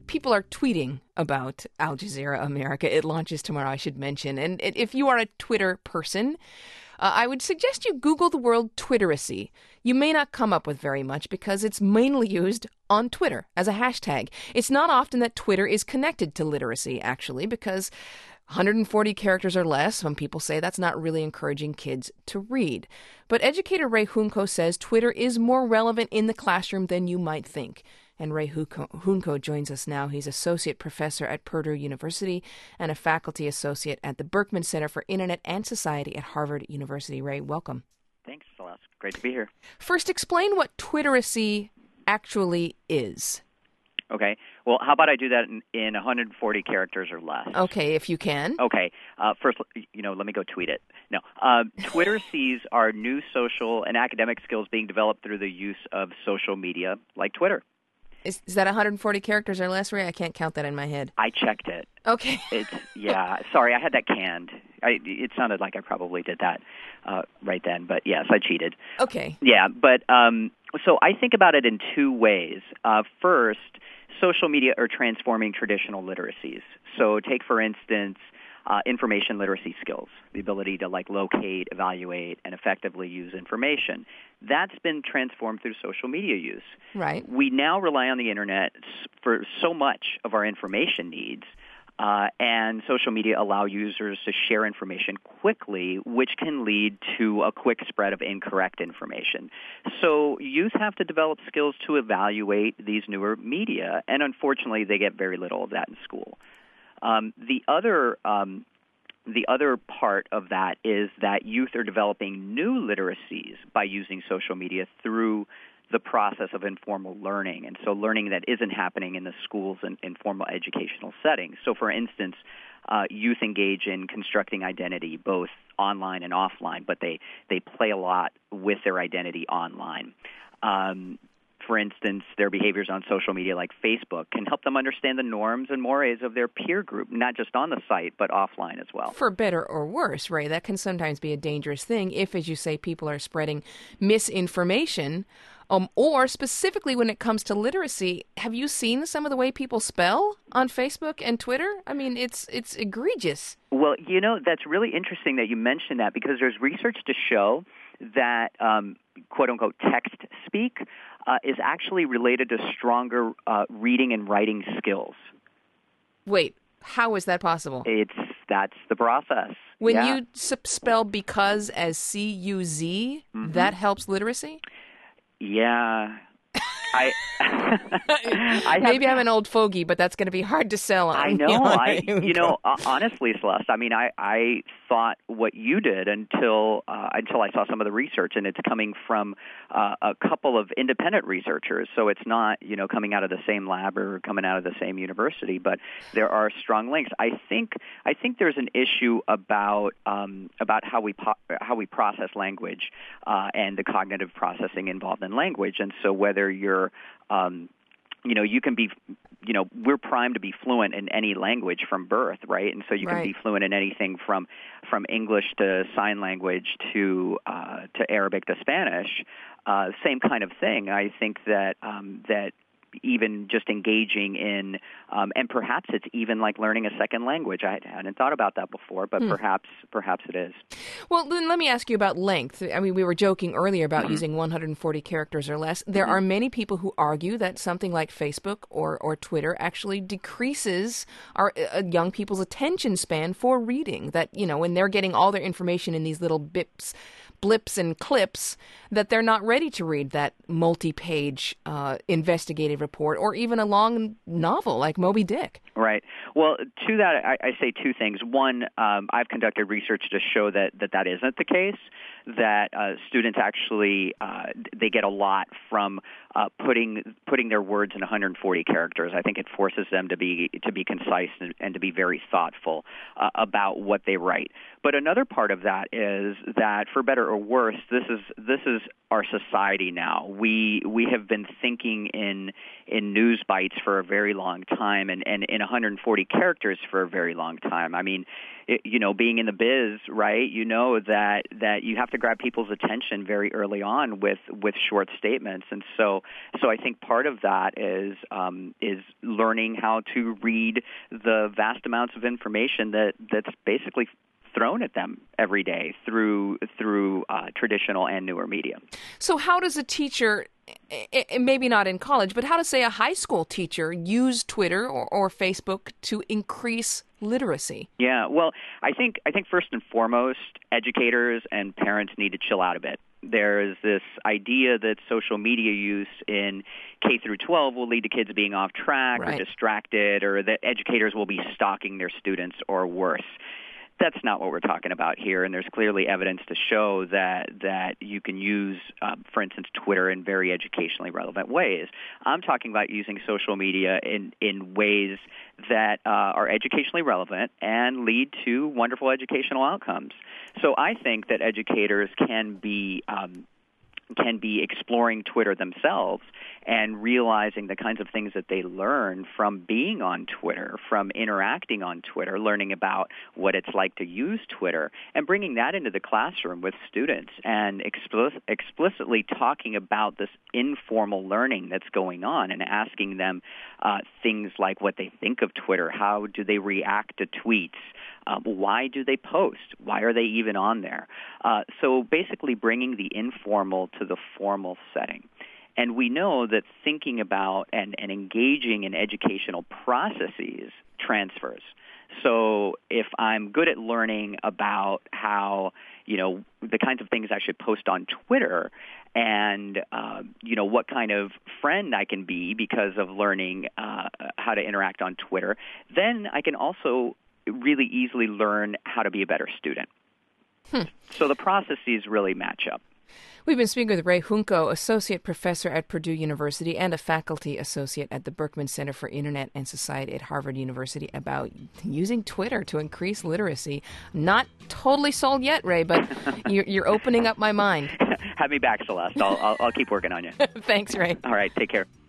people are tweeting about Al Jazeera America. It launches tomorrow, I should mention. And if you are a Twitter person, I would suggest you Google the word Twitteracy. You may not come up with very much because it's mainly used on Twitter as a hashtag. It's not often that Twitter is connected to literacy, actually, because 140 characters or less, some people say that's not really encouraging kids to read. But educator Ray Junco says Twitter is more relevant in the classroom than you might think. And Ray Junco joins us now. He's associate professor at Purdue University and a faculty associate at the Berkman Center for Internet and Society at Harvard University. Ray, welcome. Thanks, Celeste. Great to be here. First, explain what Twitteracy actually is. Okay. Well, how about I do that in 140 characters or less? Okay, if you can. Okay. First, let me go tweet it. No. Twitteracies are new social and academic skills being developed through the use of social media like Twitter. Is that 140 characters or less, Ray? I can't count that in my head. I checked it. Okay. Sorry, I had that canned. It sounded like I probably did that right then, but yes, I cheated. Okay. Yeah, but so I think about it in two ways. First, social media are transforming traditional literacies. So take, for instance, information literacy skills, the ability to locate, evaluate, and effectively use information. That's been transformed through social media use. Right. We now rely on the Internet for so much of our information needs, and social media allow users to share information quickly, which can lead to a quick spread of incorrect information. So youth have to develop skills to evaluate these newer media, and unfortunately, they get very little of that in school. The other part of that is that youth are developing new literacies by using social media through the process of informal learning, and so learning that isn't happening in the schools and in formal educational settings. So, for instance, youth engage in constructing identity both online and offline, but they play a lot with their identity online. For instance, their behaviors on social media like Facebook can help them understand the norms and mores of their peer group, not just on the site, but offline as well. For better or worse, Ray, that can sometimes be a dangerous thing if, as you say, people are spreading misinformation. Or specifically when it comes to literacy, have you seen some of the way people spell on Facebook and Twitter? I mean, it's egregious. Well, that's really interesting that you mentioned that because there's research to show that, quote-unquote, text speak is actually related to stronger reading and writing skills. Wait, how is that possible? That's the process. When you spell because as C-U-Z, that helps literacy? Yeah. Maybe I'm an old fogey, but that's going to be hard to sell on. I know. Honestly, Celeste, I mean, I thought what you did until I saw some of the research, and it's coming from a couple of independent researchers. So it's not, coming out of the same lab or coming out of the same university, but there are strong links. I think there's an issue about how we process language and the cognitive processing involved in language, and so whether you're you can be, we're primed to be fluent in any language from birth, right? And so you can be fluent in anything from English to sign language to Arabic to Spanish. Same kind of thing. I think that even just engaging in, and perhaps it's even like learning a second language. I hadn't thought about that before, but perhaps it is. Well, then let me ask you about length. I mean, we were joking earlier about using 140 characters or less. There are many people who argue that something like Facebook or Twitter actually decreases our young people's attention span for reading. That, when they're getting all their information in these little blips and clips, that they're not ready to read that multi-page investigative report or even a long novel like Moby Dick. Right. Well, to that, I say two things. One, I've conducted research to show that isn't the case, that students actually they get a lot from putting their words in 140 characters. I think it forces them to be concise and to be very thoughtful about what they write. But another part of that is that, for better or worse, this is our society now. We have been thinking in news bites for a very long time, and in 140 characters for a very long time. I mean, being in the biz, right, that you have to grab people's attention very early on with short statements. And so I think part of that is learning how to read the vast amounts of information that's basically thrown at them every day through traditional and newer media. So how does a teacher, maybe not in college, but how does, say, a high school teacher use Twitter or Facebook to increase literacy? Yeah, well, I think first and foremost, educators and parents need to chill out a bit. There's this idea that social media use in K through 12 will lead to kids being off track or distracted, or that educators will be stalking their students or worse. That's not what we're talking about here, and there's clearly evidence to show that you can use, for instance, Twitter in very educationally relevant ways. I'm talking about using social media in ways that are educationally relevant and lead to wonderful educational outcomes. So I think that educators can be exploring Twitter themselves and realizing the kinds of things that they learn from being on Twitter, from interacting on Twitter, learning about what it's like to use Twitter, and bringing that into the classroom with students and explicitly talking about this informal learning that's going on and asking them things like what they think of Twitter, how do they react to tweets, why do they post? Why are they even on there? So basically bringing the informal to the formal setting. And we know that thinking about and engaging in educational processes transfers. So if I'm good at learning about how, the kinds of things I should post on Twitter and, what kind of friend I can be because of learning how to interact on Twitter, then I can also really easily learn how to be a better student. So the processes really match up. We've been speaking with Ray Junco, Associate Professor at Purdue University and a Faculty Associate at the Berkman Center for Internet and Society at Harvard University, about using Twitter to increase literacy. Not totally sold yet, Ray, but you're opening up my mind. Have me back, Celeste. I'll keep working on you. Thanks, Ray. All right, take care.